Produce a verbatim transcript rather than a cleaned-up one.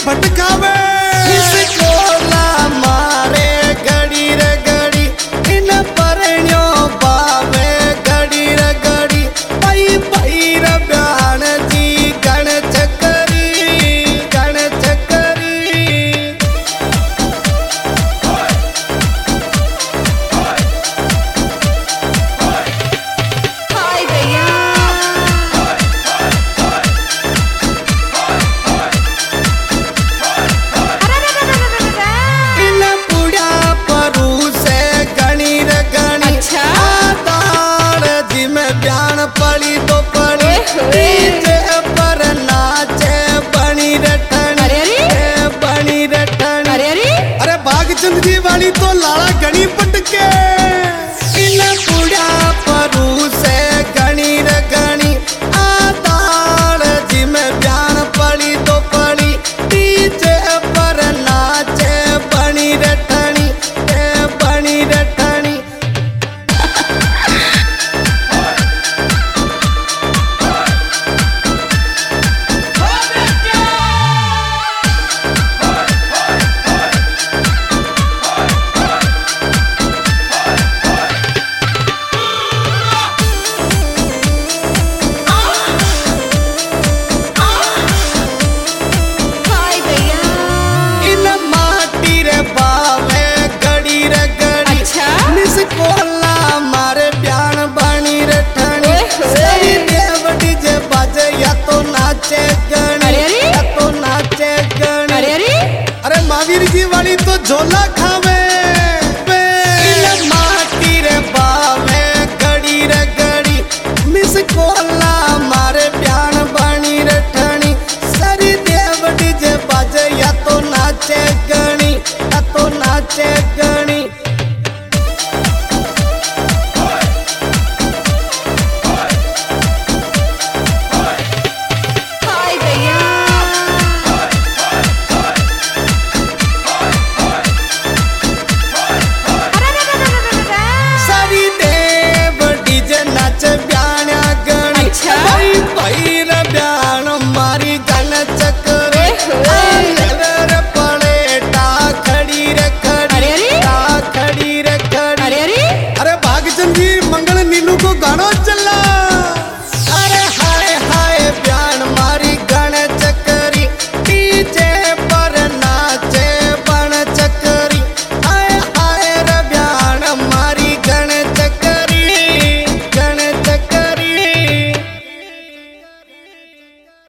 फटकावे इसको ला मारे घड़ी रे घड़ी इन परण्यो बावे घड़ी रे घड़ी पई पई रे ब्यान जी गण चकरी गण चकरी हाय भैया इन पुड़ा परू से गणी रे गणी अच्छा? आदार जी में ब्यान पड़ी तो पड़ी ओए। डीजे पर नाचे बनी रे ठणी अरे अरे? ए बनी रे ठणी अरे अरे अरे बागचंद जी वाली तो लाला गणी पटके इन पुड़ा परू से गणी रे गणी आदार जी में ब्यान पड़ी तो पड़ी डीजे पर नाचे बनी रे ठणी ए बनी रे ठणी हाय भैया इन माटी रे बावे घड़ी रे घड़ी अच्छा? निसकोला मारे ब्यान बनी रे ठणी ओए होए। सही देवड़ी जे बाजे या तो नाचे गणी अरे अरे? या तो नाचे गणी अरे अरे अरे महावीर जी वाली तो झोला खा